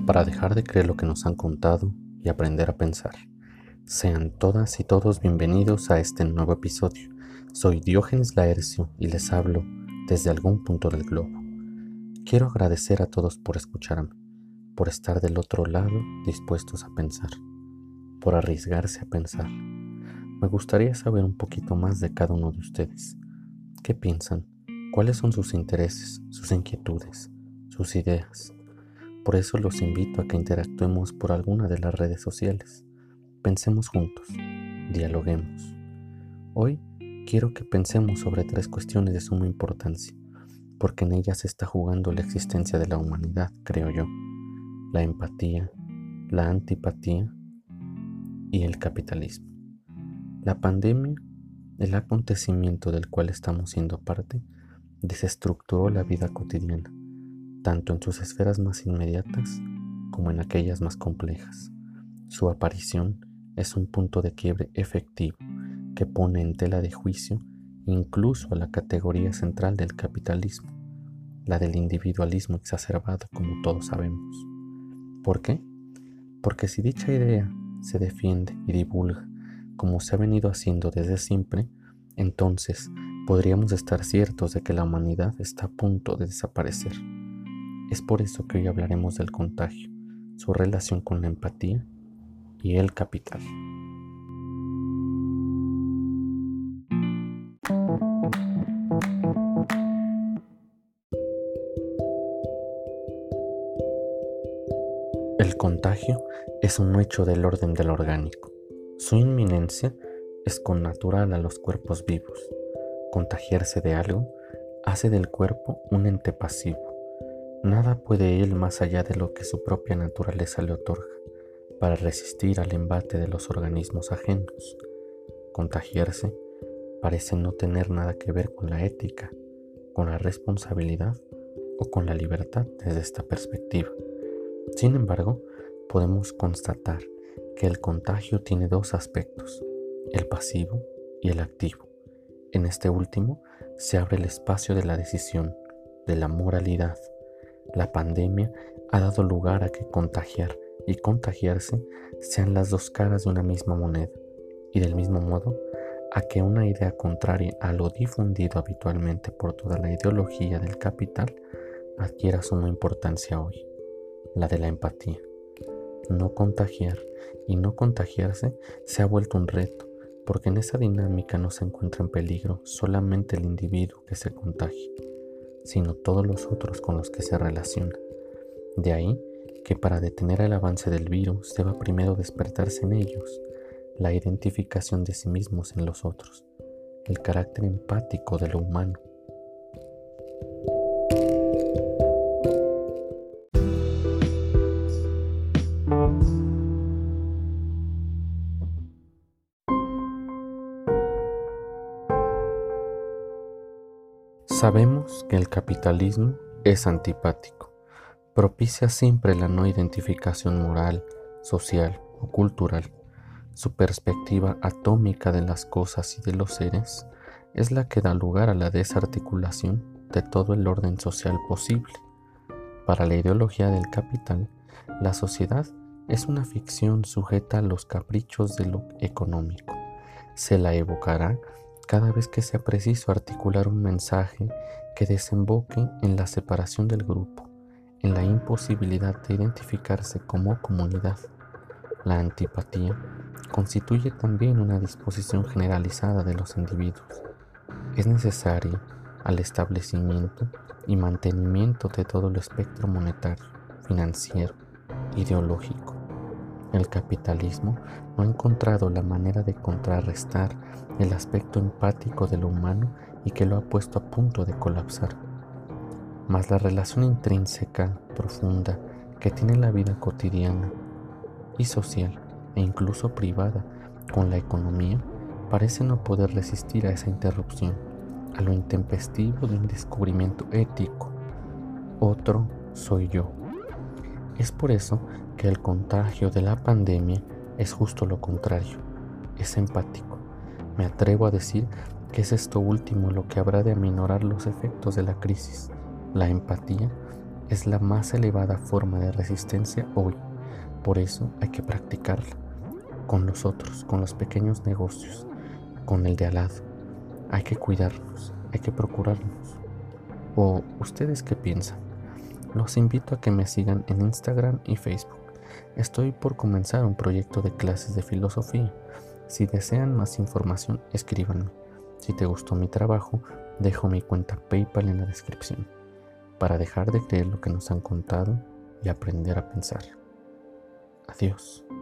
para dejar de creer lo que nos han contado y aprender a pensar. Sean todas y todos bienvenidos a este nuevo episodio. Soy Diógenes Laercio y les hablo desde algún punto del globo. Quiero agradecer a todos por escucharme, por estar del otro lado dispuestos a pensar, por arriesgarse a pensar. Me gustaría saber un poquito más de cada uno de ustedes. ¿Qué piensan? ¿Cuáles son sus intereses, sus inquietudes, sus ideas? Por eso los invito a que interactuemos por alguna de las redes sociales. Pensemos juntos, dialoguemos. Hoy quiero que pensemos sobre 3 cuestiones de suma importancia, porque en ellas se está jugando la existencia de la humanidad, creo yo. La empatía, la antipatía y el capitalismo. La pandemia, el acontecimiento del cual estamos siendo parte, desestructuró la vida cotidiana, tanto en sus esferas más inmediatas como en aquellas más complejas. Su aparición es un punto de quiebre efectivo que pone en tela de juicio incluso a la categoría central del capitalismo, la del individualismo exacerbado, como todos sabemos. ¿Por qué? Porque si dicha idea se defiende y divulga como se ha venido haciendo desde siempre, entonces podríamos estar ciertos de que la humanidad está a punto de desaparecer. Es por eso que hoy hablaremos del contagio, su relación con la empatía y el capital. El contagio es un hecho del orden del orgánico. Su inminencia es connatural a los cuerpos vivos. Contagiarse de algo hace del cuerpo un ente pasivo. Nada puede ir más allá de lo que su propia naturaleza le otorga para resistir al embate de los organismos ajenos. Contagiarse parece no tener nada que ver con la ética, con la responsabilidad o con la libertad desde esta perspectiva. Sin embargo, podemos constatar que el contagio tiene 2 aspectos, el pasivo y el activo. En este último se abre el espacio de la decisión, de la moralidad. La pandemia ha dado lugar a que contagiar y contagiarse sean las 2 caras de una misma moneda, y del mismo modo a que una idea contraria a lo difundido habitualmente por toda la ideología del capital adquiera suma importancia hoy, la de la empatía. No contagiar y no contagiarse se ha vuelto un reto, porque en esa dinámica no se encuentra en peligro solamente el individuo que se contagia, sino todos los otros con los que se relaciona. De ahí que para detener el avance del virus deba primero despertarse en ellos la identificación de sí mismos en los otros, el carácter empático de lo humano. Sabemos que el capitalismo es antipático, propicia siempre la no identificación moral, social o cultural. Su perspectiva atómica de las cosas y de los seres es la que da lugar a la desarticulación de todo el orden social posible. Para la ideología del capital, la sociedad es una ficción sujeta a los caprichos de lo económico. Se la evocará cada vez que sea preciso articular un mensaje que desemboque en la separación del grupo, en la imposibilidad de identificarse como comunidad. La antipatía constituye también una disposición generalizada de los individuos. Es necesaria al establecimiento y mantenimiento de todo el espectro monetario, financiero, ideológico. El capitalismo no ha encontrado la manera de contrarrestar el aspecto empático de lo humano y que lo ha puesto a punto de colapsar. Mas la relación intrínseca, profunda, que tiene la vida cotidiana y social e incluso privada con la economía parece no poder resistir a esa interrupción, a lo intempestivo de un descubrimiento ético. Otro soy yo. Es por eso que el contagio de la pandemia es justo lo contrario, es empático. Me atrevo a decir que es esto último lo que habrá de aminorar los efectos de la crisis. La empatía es la más elevada forma de resistencia hoy. Por eso hay que practicarla con los otros, con los pequeños negocios, con el de al lado. Hay que cuidarnos, hay que procurarnos. ¿O ustedes qué piensan? Los invito a que me sigan en Instagram y Facebook. Estoy por comenzar un proyecto de clases de filosofía. Si desean más información, escríbanme. Si te gustó mi trabajo, dejo mi cuenta PayPal en la descripción, para dejar de creer lo que nos han contado y aprender a pensar. Adiós.